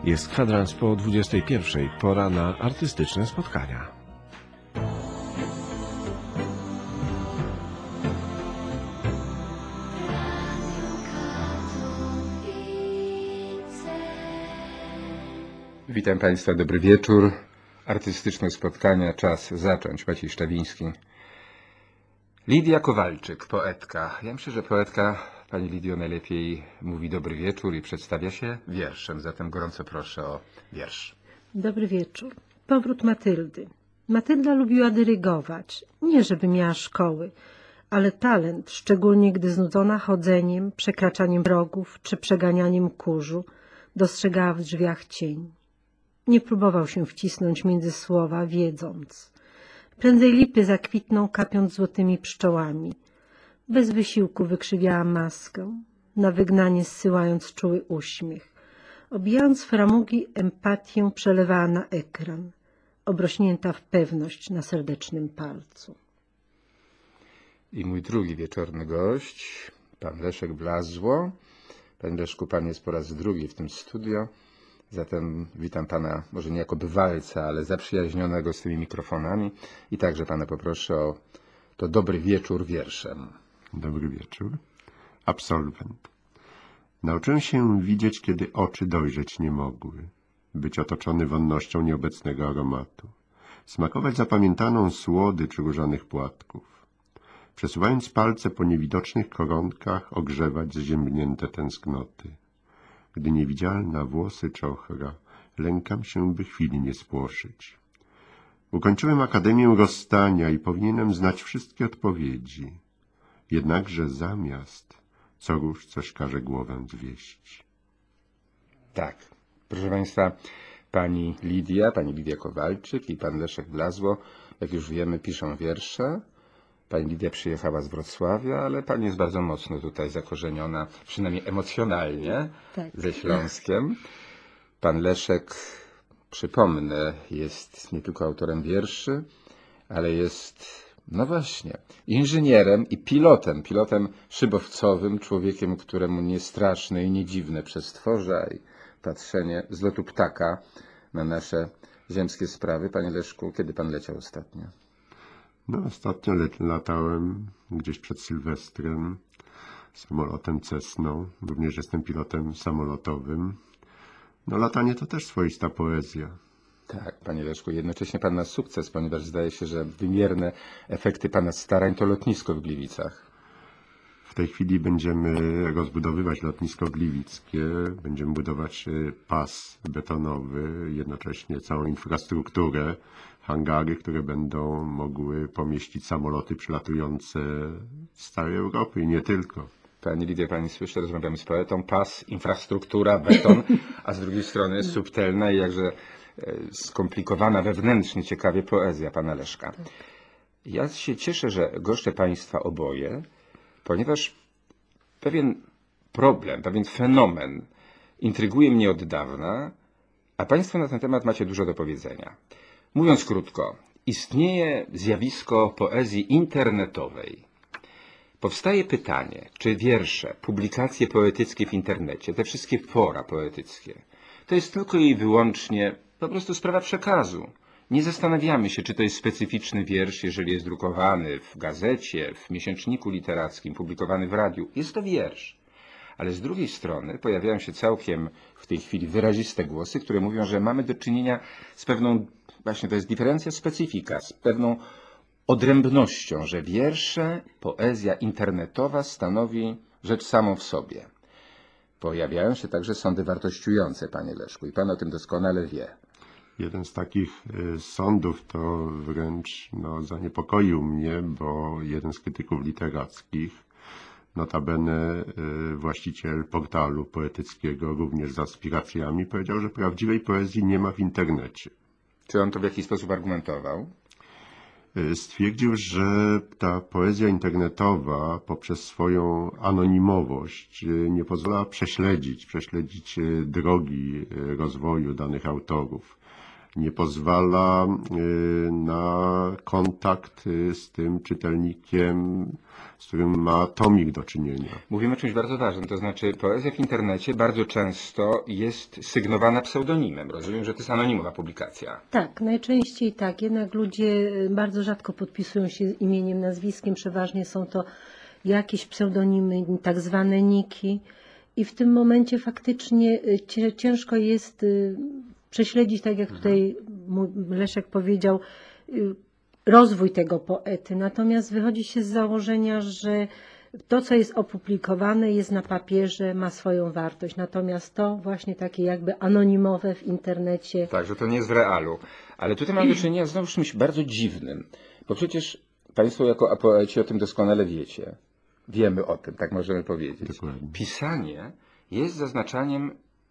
Jest kwadrans po 21:00, pora na artystyczne spotkania. Witam Państwa, dobry wieczór. Artystyczne spotkania, czas zacząć. Maciej Szczawiński. Lidia Kowalczyk, poetka. Ja myślę, że poetka, Pani Lidio, najlepiej mówi dobry wieczór i przedstawia się wierszem. Zatem gorąco proszę o wiersz. Dobry wieczór. Powrót Matyldy. Matylda lubiła dyrygować. Nie, żeby miała szkoły, ale talent, szczególnie gdy znudzona chodzeniem, przekraczaniem progów czy przeganianiem kurzu, dostrzegała w drzwiach cień. Nie próbował się wcisnąć między słowa, wiedząc. Prędzej lipy zakwitną, kapiąc złotymi pszczołami. Bez wysiłku wykrzywiała maskę, na wygnanie zsyłając czuły uśmiech. Obijając framugi, empatię przelewała na ekran, obrośnięta w pewność na serdecznym palcu. I mój drugi wieczorny gość, pan Leszek Blazło. Panie Leszku, pan jest po raz drugi w tym studio. Zatem witam pana, może nie jako bywalca, ale zaprzyjaźnionego z tymi mikrofonami. I także pana poproszę o to dobry wieczór wierszem. Dobry wieczór. Absolwent. Nauczyłem się widzieć, kiedy oczy dojrzeć nie mogły. Być otoczony wonnością nieobecnego aromatu. Smakować zapamiętaną słodycz różanych płatków. Przesuwając palce po niewidocznych koronkach, ogrzewać zziębnięte tęsknoty. Gdy niewidzialna włosy czochra, lękam się, by chwili nie spłoszyć. Ukończyłem Akademię Rozstania i powinienem znać wszystkie odpowiedzi. Jednakże zamiast, co róż coś każe głowę zwieść. Tak, proszę Państwa, pani Lidia Kowalczyk i pan Leszek Blazło, jak już wiemy, piszą wiersze. Pani Lidia przyjechała z Wrocławia, ale pani jest bardzo mocno tutaj zakorzeniona, przynajmniej emocjonalnie, Tak. ze Śląskiem. Pan Leszek, przypomnę, jest nie tylko autorem wierszy, ale jest, no właśnie, inżynierem i pilotem szybowcowym, człowiekiem, któremu nie straszne i nie dziwne przestworza i patrzenie z lotu ptaka na nasze ziemskie sprawy. Panie Leszku, kiedy pan leciał ostatnio? No, ostatnio latałem gdzieś przed Sylwestrem samolotem Cessną. Również jestem pilotem samolotowym. No, latanie to też swoista poezja. Tak, panie Leszku, jednocześnie pan ma sukces, ponieważ zdaje się, że wymierne efekty pana starań to lotnisko w Gliwicach. W tej chwili będziemy rozbudowywać lotnisko gliwickie, będziemy budować pas betonowy, jednocześnie całą infrastrukturę, hangary, które będą mogły pomieścić samoloty przylatujące z całej Europy i nie tylko. Pani Lidia, pani słyszy, rozmawiamy z poetą, pas, infrastruktura, beton, a z drugiej strony subtelna i jakże skomplikowana wewnętrznie, ciekawie poezja pana Leszka. Ja się cieszę, że goszczę państwa oboje, ponieważ pewien problem, pewien fenomen intryguje mnie od dawna, a państwo na ten temat macie dużo do powiedzenia. Mówiąc krótko, istnieje zjawisko poezji internetowej. Powstaje pytanie, czy wiersze, publikacje poetyckie w internecie, te wszystkie fora poetyckie, to jest tylko i wyłącznie po prostu sprawa przekazu. Nie zastanawiamy się, czy to jest specyficzny wiersz, jeżeli jest drukowany w gazecie, w miesięczniku literackim, publikowany w radiu. Jest to wiersz. Ale z drugiej strony pojawiają się całkiem w tej chwili wyraziste głosy, które mówią, że mamy do czynienia z pewną, właśnie to jest diferencja, specyfika, z pewną odrębnością, że wiersze, poezja internetowa stanowi rzecz samą w sobie. Pojawiają się także sądy wartościujące, panie Leszku, i pan o tym doskonale wie. Jeden z takich sądów to wręcz zaniepokoił mnie, bo jeden z krytyków literackich, notabene właściciel portalu poetyckiego, również z aspiracjami, powiedział, że prawdziwej poezji nie ma w internecie. Czy on to w jakiś sposób argumentował? Stwierdził, że ta poezja internetowa poprzez swoją anonimowość nie pozwala prześledzić drogi rozwoju danych autorów. nie pozwala na kontakt z tym czytelnikiem, z którym ma tomik do czynienia. Mówimy o czymś bardzo ważnym, to znaczy poezja w internecie bardzo często jest sygnowana pseudonimem. Rozumiem, że to jest anonimowa publikacja. Tak, najczęściej tak. Jednak ludzie bardzo rzadko podpisują się imieniem, nazwiskiem. Przeważnie są to jakieś pseudonimy, tak zwane niki. I w tym momencie faktycznie ciężko jest prześledzić, tak jak tutaj Leszek powiedział, rozwój tego poety. Natomiast wychodzi się z założenia, że to, co jest opublikowane, jest na papierze, ma swoją wartość. Natomiast to właśnie takie jakby anonimowe w internecie. Tak, że to nie jest w realu. Ale tutaj mamy do czynienia znowu z czymś bardzo dziwnym. Bo przecież Państwo jako poeci o tym doskonale wiecie. Wiemy o tym, tak możemy powiedzieć. Dokładnie. Pisanie jest zaznaczaniem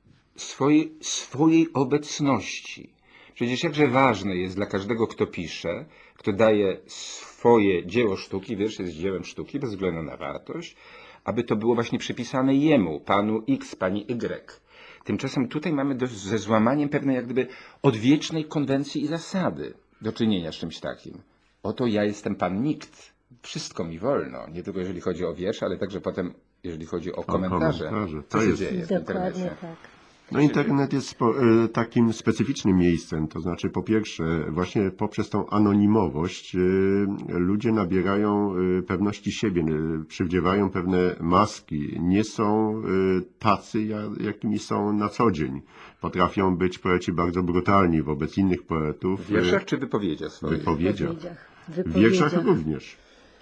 swojej obecności. Przecież jakże ważne jest dla każdego, kto pisze, kto daje swoje dzieło sztuki, wiersz jest dziełem sztuki bez względu na wartość, aby to było właśnie przypisane jemu, panu X, pani Y. Tymczasem tutaj mamy ze złamaniem pewnej jak gdyby odwiecznej konwencji i zasady do czynienia z czymś takim. Oto ja jestem pan nikt. Wszystko mi wolno. Nie tylko jeżeli chodzi o wiersz, ale także potem jeżeli chodzi o komentarze. To Co się jest... dzieje w Dokładnie internecie? tak. No internet jest takim specyficznym miejscem, to znaczy po pierwsze właśnie poprzez tą anonimowość ludzie nabierają pewności siebie, przywdziewają pewne maski, nie są tacy, jakimi są na co dzień. Potrafią być poeci bardzo brutalni wobec innych poetów. W wierszach czy wypowiedziach W swoich? wypowiedziach. W wierszach również.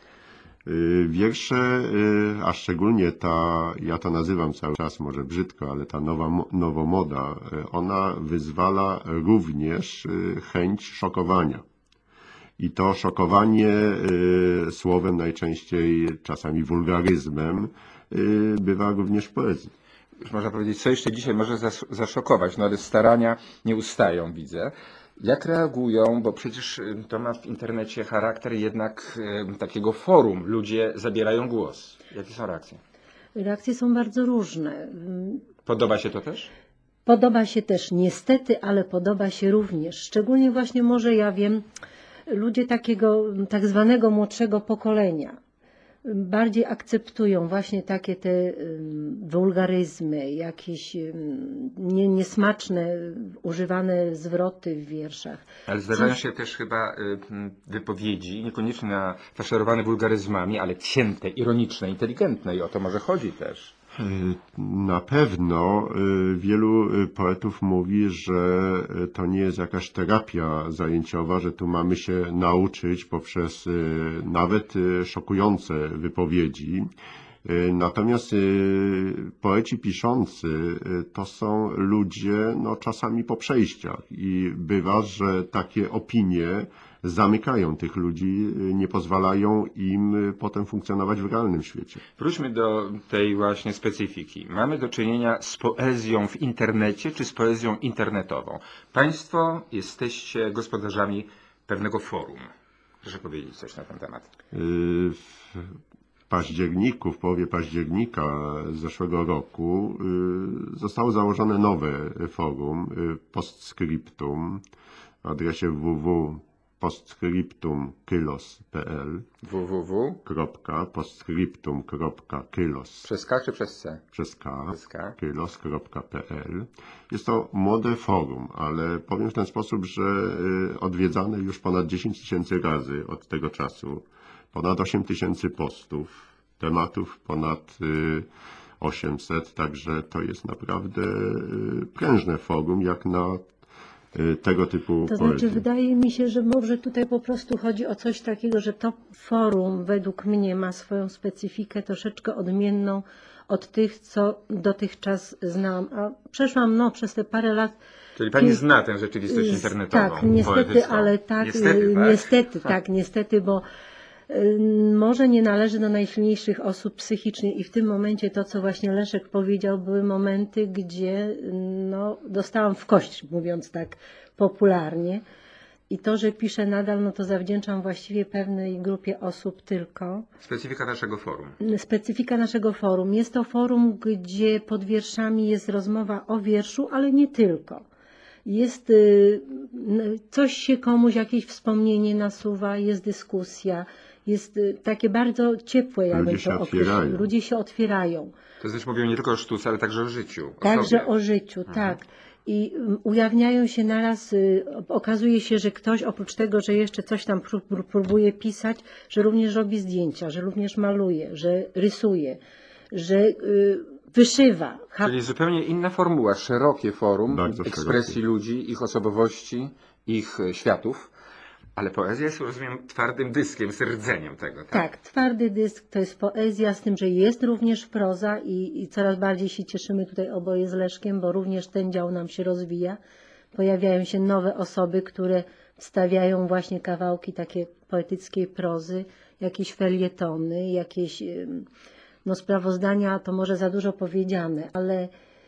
Wiersze, a szczególnie ja to nazywam cały czas, może brzydko, ale ta nowomoda, ona wyzwala również chęć szokowania. I to szokowanie słowem najczęściej, czasami wulgaryzmem, bywa również w poezji. Już można powiedzieć, co jeszcze dzisiaj może zaszokować, no ale starania nie ustają, widzę. Jak reagują, bo przecież to ma w internecie charakter jednak takiego forum. Ludzie zabierają głos. Jakie są reakcje? Reakcje są bardzo różne. Podoba się to też? Podoba się też niestety, ale podoba się również. Szczególnie właśnie może ja wiem, ludzie takiego tak zwanego młodszego pokolenia bardziej akceptują właśnie takie te wulgaryzmy, jakieś niesmaczne używane zwroty w wierszach. Ale zdarzają się też chyba wypowiedzi, niekoniecznie nafaszerowane wulgaryzmami, ale cięte, ironiczne, inteligentne i o to może chodzi też. Na pewno wielu poetów mówi, że to nie jest jakaś terapia zajęciowa, że tu mamy się nauczyć poprzez nawet szokujące wypowiedzi. Natomiast poeci piszący to są ludzie no, czasami po przejściach i bywa, że takie opinie zamykają tych ludzi, nie pozwalają im potem funkcjonować w realnym świecie. Wróćmy do tej właśnie specyfiki. Mamy do czynienia z poezją w internecie czy z poezją internetową. Państwo jesteście gospodarzami pewnego forum. Proszę powiedzieć coś na ten temat. W połowie października zeszłego roku zostało założone nowe forum Postscriptum o adresie www.postscriptum.kylos.pl www.postscriptum.kylos Przez K czy przez C? przez K, Przez K. kylos.pl. Jest to młode forum, ale powiem w ten sposób, że odwiedzane już ponad 10 000 razy od tego czasu. Ponad 8 000 postów, tematów ponad 800, także to jest naprawdę prężne forum, jak na tego typu To poezji. znaczy wydaje mi się, że może tutaj po prostu chodzi o coś takiego, że to forum według mnie ma swoją specyfikę troszeczkę odmienną od tych, co dotychczas znam. A przeszłam przez te parę lat. Czyli pani zna tę rzeczywistość internetową. Tak, niestety, poetycką. ale tak, niestety, bo może nie należy do najsilniejszych osób psychicznie i w tym momencie to, co właśnie Leszek powiedział, były momenty, gdzie no, dostałam w kość, mówiąc tak popularnie. I to, że piszę nadal, no to zawdzięczam właściwie pewnej grupie osób tylko. Specyfika naszego forum. Specyfika naszego forum. Jest to forum, gdzie pod wierszami jest rozmowa o wierszu, ale nie tylko. jest coś się komuś, jakieś wspomnienie nasuwa, jest dyskusja, jest takie bardzo ciepłe, jakby Ludzie się to określić. otwierają. Ludzie się otwierają. To znaczy mówią nie tylko o sztuce, ale także o życiu. O Także sobie. o życiu, tak. I ujawniają się naraz, okazuje się, że ktoś oprócz tego, że jeszcze coś tam próbuje pisać, że również robi zdjęcia, że również maluje, że rysuje, że wyszywa. Czyli zupełnie inna formuła, szerokie forum Bardzo ekspresji szerokie. ludzi, ich osobowości, ich światów. Ale poezja jest, rozumiem, twardym dyskiem, jest rdzeniem tego, tak? Tak, twardy dysk to jest poezja, z tym, że jest również proza i coraz bardziej się cieszymy tutaj oboje z Leszkiem, bo również ten dział nam się rozwija. Pojawiają się nowe osoby, które wstawiają właśnie kawałki takie poetyckiej prozy, jakieś felietony, jakieś sprawozdania, to może za dużo powiedziane, ale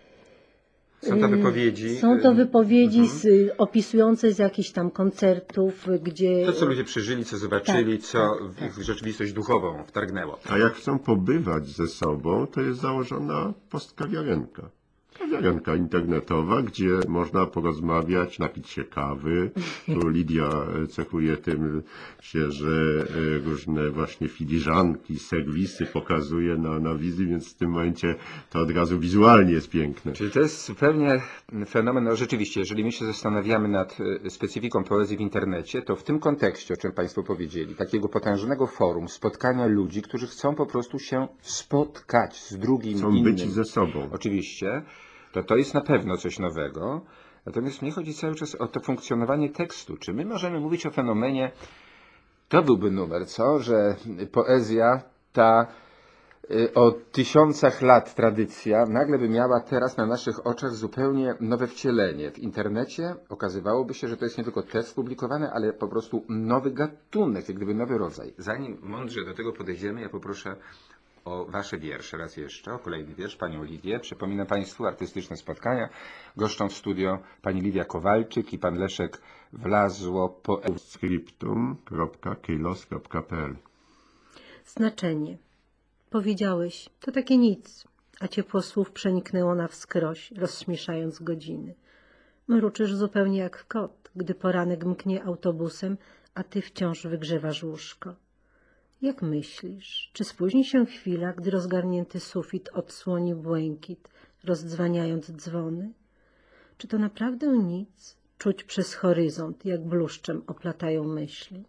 Są to wypowiedzi. są to wypowiedzi opisujące z jakichś tam koncertów, gdzie... To, co ludzie przeżyli, co zobaczyli, Tak, co tak, w tak. ich rzeczywistość duchową wtargnęło. A jak chcą pobywać ze sobą, to jest założona postkawiarenka. Kawiarenka internetowa, gdzie można porozmawiać, napić się kawy. Tu Lidia cechuje tym się, że różne właśnie filiżanki, serwisy pokazuje na wizji, więc w tym momencie to od razu wizualnie jest piękne. Czyli to jest zupełnie fenomen, no rzeczywiście, jeżeli my się zastanawiamy nad specyfiką poezji w internecie, to w tym kontekście, o czym Państwo powiedzieli, takiego potężnego forum, spotkania ludzi, którzy chcą po prostu się spotkać z drugim, Chcą innym. być ze sobą. Oczywiście, to jest na pewno coś nowego. Natomiast mnie chodzi cały czas o to funkcjonowanie tekstu. Czy my możemy mówić o fenomenie, to byłby numer, co? Że poezja ta o tysiącach lat tradycja nagle by miała teraz na naszych oczach zupełnie nowe wcielenie. W internecie okazywałoby się, że to jest nie tylko tekst publikowany, ale po prostu nowy gatunek, jak gdyby nowy rodzaj. Zanim mądrze do tego podejdziemy, ja poproszę o Wasze wiersze raz jeszcze, o kolejny wiersz, Panią Lidię. Przypominam Państwu artystyczne spotkania. Goszczą w studio Pani Lidia Kowalczyk i Pan Leszek Wlazło, poeta. Scriptum.kilos.pl Znaczenie. Powiedziałeś, to takie nic, a ciepło słów przeniknęło na wskroś, rozśmieszając godziny. Mruczysz zupełnie jak kot, gdy poranek mknie autobusem, a ty wciąż wygrzewasz łóżko. Jak myślisz, czy spóźni się chwila, gdy rozgarnięty sufit odsłoni błękit, rozdzwaniając dzwony? Czy to naprawdę nic? Czuć przez horyzont, jak bluszczem oplatają myśli.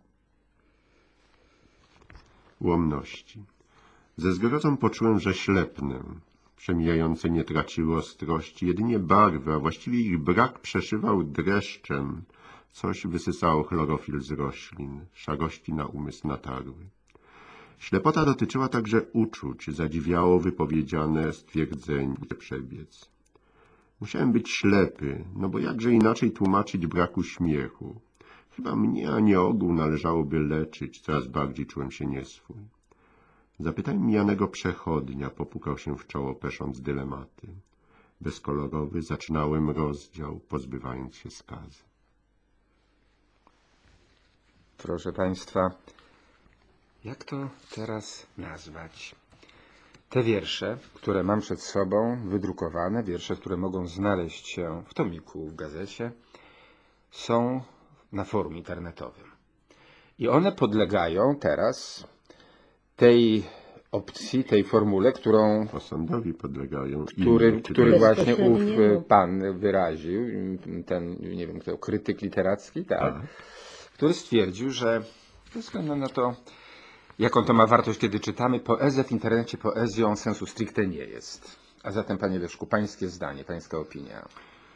Łomności. Ze zgrozą poczułem, że ślepnę. Przemijające nie traciły ostrości, jedynie barwy, a właściwie ich brak przeszywał dreszczem. Coś wysysało chlorofil z roślin, szarości na umysł natarły. Ślepota dotyczyła także uczuć, zadziwiało wypowiedziane stwierdzenie przebiec. Musiałem być ślepy, no bo jakże inaczej tłumaczyć braku śmiechu. Chyba mnie, a nie ogół należałoby leczyć, coraz bardziej czułem się nieswój. Zapytałem mijanego przechodnia, popukał się w czoło, pesząc dylematy. Bezkolorowy zaczynałem rozdział, pozbywając się skazy. Proszę Państwa, jak to teraz nazwać? Te wiersze, które mam przed sobą, wydrukowane, wiersze, które mogą znaleźć się w tomiku, w gazecie, są na forum internetowym. I one podlegają teraz tej opcji, tej formule, którą Osądowi podlegają który właśnie ów Bezpośredniemu. pan wyraził, ten, nie wiem kto, krytyk literacki, tak, który stwierdził, że ze względu na to, jaką to ma wartość, kiedy czytamy, poezja w internecie poezją sensu stricte nie jest. A zatem, panie Leszku, pańskie zdanie, pańska opinia.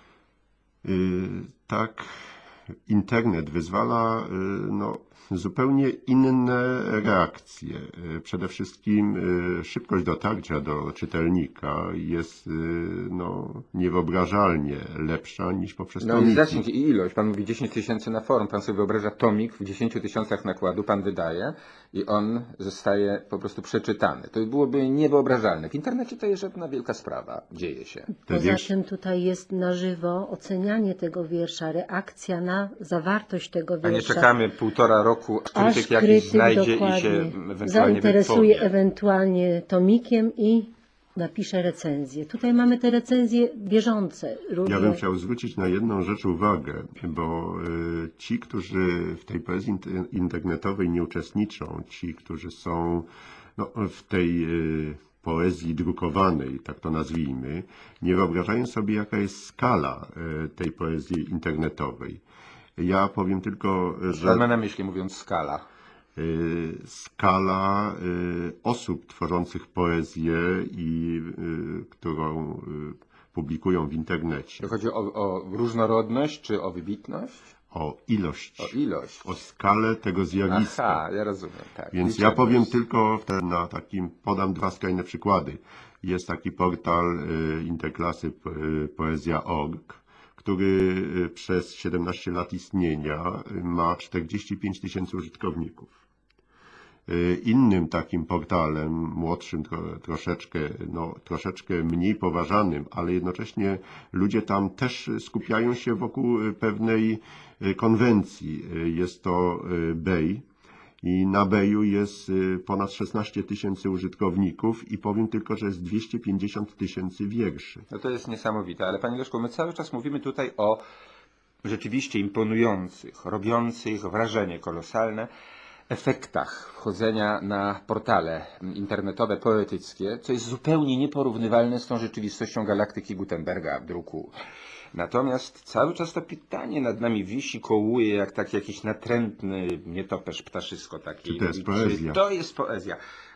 Tak, internet wyzwala zupełnie inne reakcje. Przede wszystkim szybkość dotarcia do czytelnika jest niewyobrażalnie lepsza niż poprzez No i tomiki. zasięg i ilość. Pan mówi 10 tysięcy na forum. Pan sobie wyobraża tomik w 10 tysiącach nakładu, pan wydaje i on zostaje po prostu przeczytany. To byłoby niewyobrażalne. W internecie to jest żadna wielka sprawa. Dzieje się. Poza tym tutaj jest na żywo ocenianie tego wiersza, reakcja na zawartość tego wiersza. A nie czekamy 1,5 roku, Aż krytyk jakiś krytyk znajdzie dokładnie i się ewentualnie zainteresuje wypowie. ewentualnie tomikiem i napisze recenzję. Tutaj mamy te recenzje bieżące. Ja bym chciał zwrócić na jedną rzecz uwagę, bo ci, którzy w tej poezji internetowej nie uczestniczą, ci, którzy są w tej poezji drukowanej, tak to nazwijmy, nie wyobrażają sobie, jaka jest skala tej poezji internetowej. Ja powiem tylko, że... Co ma na myśli, mówiąc skala? Skala osób tworzących poezję i którą publikują w internecie. To chodzi o różnorodność czy o wybitność? O ilość. O ilość. O skalę tego zjawiska. Aha, ja rozumiem, tak. Więc ja powiem tylko na takim, podam dwa skrajne przykłady. Jest taki portal interklasy poezja.org, który przez 17 lat istnienia ma 45 000 użytkowników. Innym takim portalem, młodszym troszeczkę mniej poważanym, ale jednocześnie ludzie tam też skupiają się wokół pewnej konwencji. Jest to Bej i na Beju jest ponad 16 000 użytkowników i powiem tylko, że jest 250 000 wierszy. No to jest niesamowite, ale Panie Leszku, my cały czas mówimy tutaj o rzeczywiście imponujących, robiących wrażenie kolosalne efektach wchodzenia na portale internetowe poetyckie, co jest zupełnie nieporównywalne z tą rzeczywistością galaktyki Gutenberga w druku. Natomiast cały czas to pytanie nad nami wisi, kołuje jak taki jakiś natrętny nietoperz, ptaszysko takie. Czy to jest poezja? To jest poezja.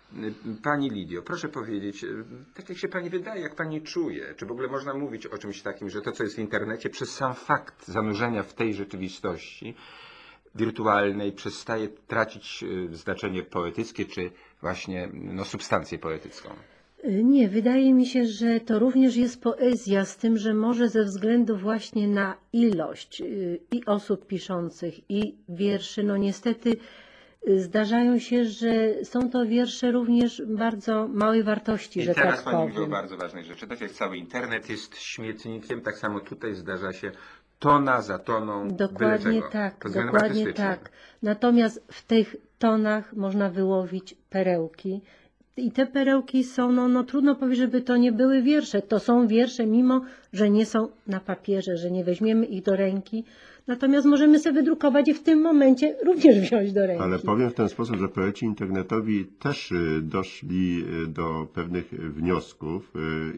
Pani Lidio, proszę powiedzieć, tak jak się Pani wydaje, jak Pani czuje, czy w ogóle można mówić o czymś takim, że to, co jest w internecie, przez sam fakt zanurzenia w tej rzeczywistości wirtualnej przestaje tracić znaczenie poetyckie, czy właśnie substancję poetycką? Nie, wydaje mi się, że to również jest poezja, z tym, że może ze względu właśnie na ilość i osób piszących, i wierszy, no niestety zdarzają się, że są to wiersze również bardzo małej wartości, I że teraz tak Pani mówi o powiem. bardzo ważnej rzeczy. Tak jak cały internet jest śmietnikiem, tak samo tutaj zdarza się tona za toną Dokładnie byle czego, tak, pod względem dokładnie artystycznym. tak. Natomiast w tych tonach można wyłowić perełki. I te perełki są, no trudno powiedzieć, żeby to nie były wiersze. To są wiersze, mimo że nie są na papierze, że nie weźmiemy ich do ręki. Natomiast możemy sobie wydrukować i w tym momencie również wziąć do ręki. Ale powiem w ten sposób, że poeci internetowi też doszli do pewnych wniosków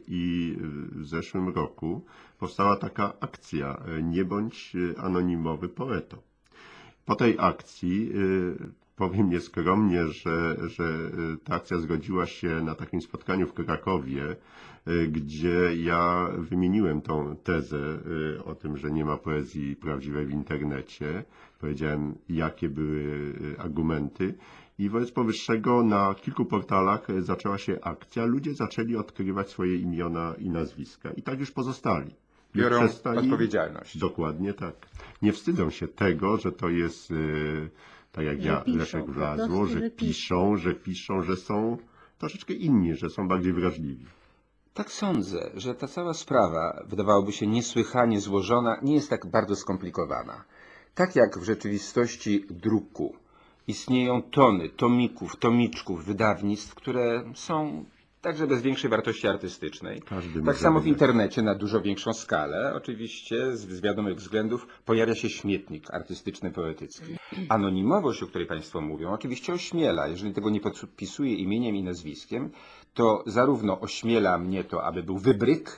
i w zeszłym roku powstała taka akcja Nie bądź anonimowy poeto. Po tej akcji powiem nieskromnie, że ta akcja zgodziła się na takim spotkaniu w Krakowie, gdzie ja wymieniłem tą tezę o tym, że nie ma poezji prawdziwej w internecie. Powiedziałem, jakie były argumenty. I wobec powyższego na kilku portalach zaczęła się akcja. Ludzie zaczęli odkrywać swoje imiona i nazwiska. I tak już pozostali. Biorą odpowiedzialność. Dokładnie tak. Nie wstydzą się tego, że to jest, tak jak ja, piszą, Leszek po Wlazło, prostu, że że piszą, że są troszeczkę inni, że są bardziej wrażliwi. Tak sądzę, że ta cała sprawa, wydawałoby się niesłychanie złożona, nie jest tak bardzo skomplikowana. Tak jak w rzeczywistości druku istnieją tony tomików, tomiczków, wydawnictw, które są także bez większej wartości artystycznej. Tak samo w internecie na dużo większą skalę, oczywiście z wiadomych względów pojawia się śmietnik artystyczny, poetycki. Anonimowość, o której Państwo mówią, oczywiście ośmiela. Jeżeli tego nie podpisuję imieniem i nazwiskiem, to zarówno ośmiela mnie to, aby był wybryk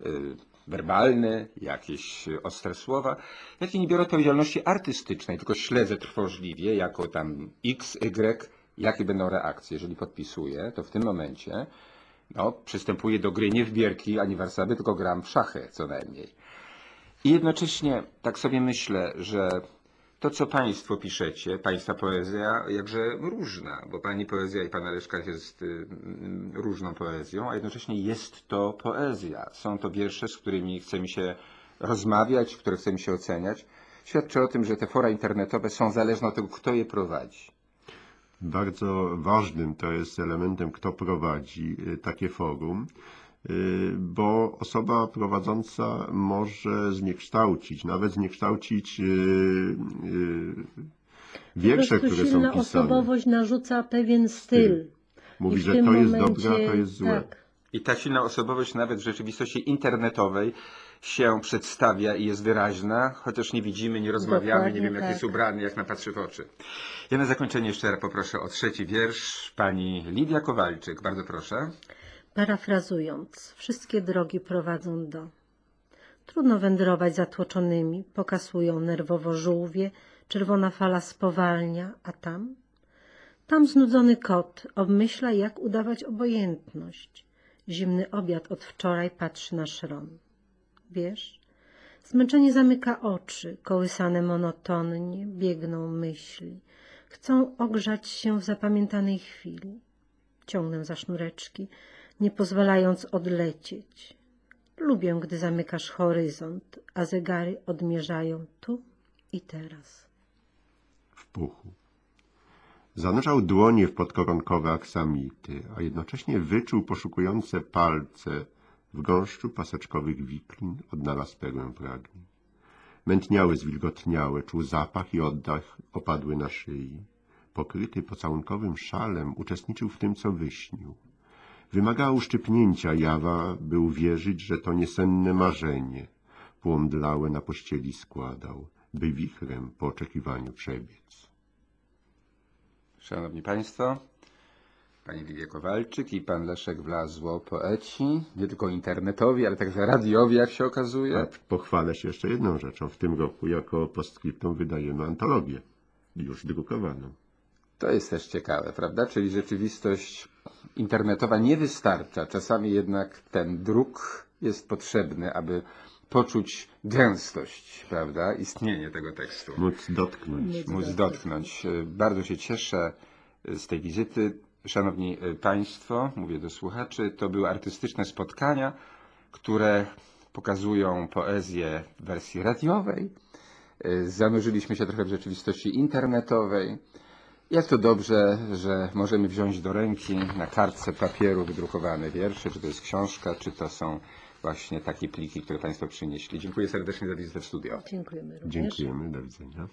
werbalny, jakieś ostre słowa, jak i nie biorę odpowiedzialności artystycznej, tylko śledzę trwożliwie jako tam X, Y, jakie będą reakcje. Jeżeli podpisuję, to w tym momencie przystępuję do gry nie w bierki ani warsaby, tylko gram w szachy co najmniej. I jednocześnie tak sobie myślę, że to, co Państwo piszecie, Państwa poezja, jakże różna, bo Pani poezja i Pana Leszka jest różną poezją, a jednocześnie jest to poezja. Są to wiersze, z którymi chcemy się rozmawiać, które chcemy się oceniać. Świadczy o tym, że te fora internetowe są zależne od tego, kto je prowadzi. Bardzo ważnym to jest elementem, kto prowadzi takie forum, bo osoba prowadząca może zniekształcić, nawet zniekształcić wiersze, które są pisane. Osobowość narzuca pewien styl. Mówi, że to jest dobre, a to jest złe. Tak. I ta silna osobowość nawet w rzeczywistości internetowej się przedstawia i jest wyraźna, chociaż nie widzimy, nie rozmawiamy, Dokładnie nie wiemy, jak tak. jest ubrany, jak nam patrzy w oczy. Ja na zakończenie jeszcze raz poproszę o 3. wiersz. Pani Lidia Kowalczyk, bardzo proszę. Parafrazując, wszystkie drogi prowadzą do. Trudno wędrować zatłoczonymi, pokasują nerwowo żółwie, czerwona fala spowalnia, a tam? Tam znudzony kot obmyśla, jak udawać obojętność. Zimny obiad od wczoraj patrzy na szron. Wiesz, zmęczenie zamyka oczy, kołysane monotonnie, biegną myśli. Chcą ogrzać się w zapamiętanej chwili. Ciągnę za sznureczki, nie pozwalając odlecieć. Lubię, gdy zamykasz horyzont, a zegary odmierzają tu i teraz. W puchu. Zanurzał dłonie w podkoronkowe aksamity, a jednocześnie wyczuł poszukujące palce w gąszczu paseczkowych wiklin, odnalazł pełen pragnień. Mętniały, zwilgotniałe, czuł zapach i oddech opadły na szyi. Pokryty pocałunkowym szalem uczestniczył w tym, co wyśnił. Wymagała uszczypnięcia jawa, by uwierzyć, że to niesenne marzenie. Płomdlałe na pościeli składał, by wichrem po oczekiwaniu przebiec. Szanowni Państwo, Pani Lidia Kowalczyk i Pan Leszek Wlazło, poeci, nie tylko internetowi, ale także radiowi, jak się okazuje. Pochwalę się jeszcze jedną rzeczą. W tym roku jako postscriptum wydajemy antologię, już drukowaną. To jest też ciekawe, prawda? Czyli rzeczywistość internetowa nie wystarcza. Czasami jednak ten druk jest potrzebny, aby poczuć gęstość, prawda? Istnienie tego tekstu. Móc dotknąć. Bardzo się cieszę z tej wizyty. Szanowni Państwo, mówię do słuchaczy, to były artystyczne spotkania, które pokazują poezję w wersji radiowej. Zanurzyliśmy się trochę w rzeczywistości internetowej. Jak to dobrze, że możemy wziąć do ręki na kartce papieru wydrukowane wiersze, czy to jest książka, czy to są właśnie takie pliki, które Państwo przynieśli. Dziękuję serdecznie za wizytę w studio. Dziękujemy również. Dziękujemy, do widzenia.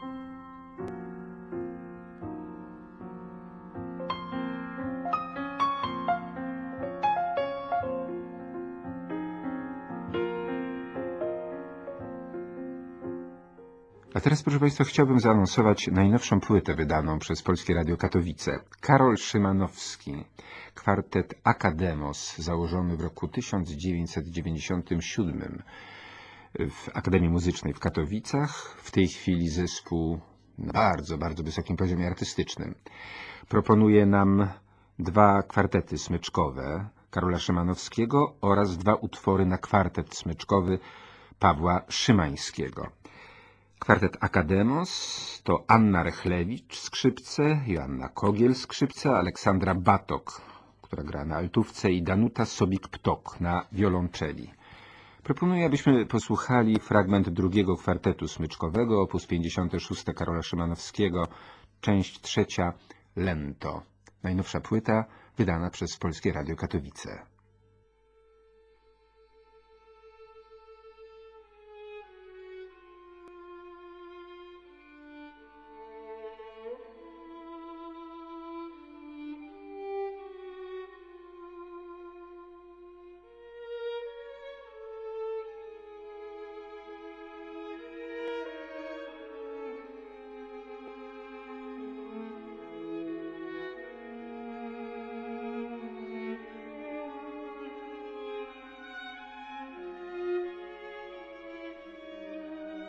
A teraz, proszę Państwa, chciałbym zaanonsować najnowszą płytę wydaną przez Polskie Radio Katowice. Karol Szymanowski, kwartet Akademos, założony w roku 1997 w Akademii Muzycznej w Katowicach. W tej chwili zespół na bardzo, bardzo wysokim poziomie artystycznym. Proponuje nam 2 kwartety smyczkowe Karola Szymanowskiego oraz 2 utwory na kwartet smyczkowy Pawła Szymańskiego. Kwartet Akademos to Anna Rechlewicz skrzypce, Joanna Kogiel skrzypce, Aleksandra Batok, która gra na altówce, i Danuta Sobik-Ptok na wiolonczeli. Proponuję, abyśmy posłuchali fragment 2 kwartetu smyczkowego, opus 56 Karola Szymanowskiego, część 3 Lento. Najnowsza płyta wydana przez Polskie Radio Katowice.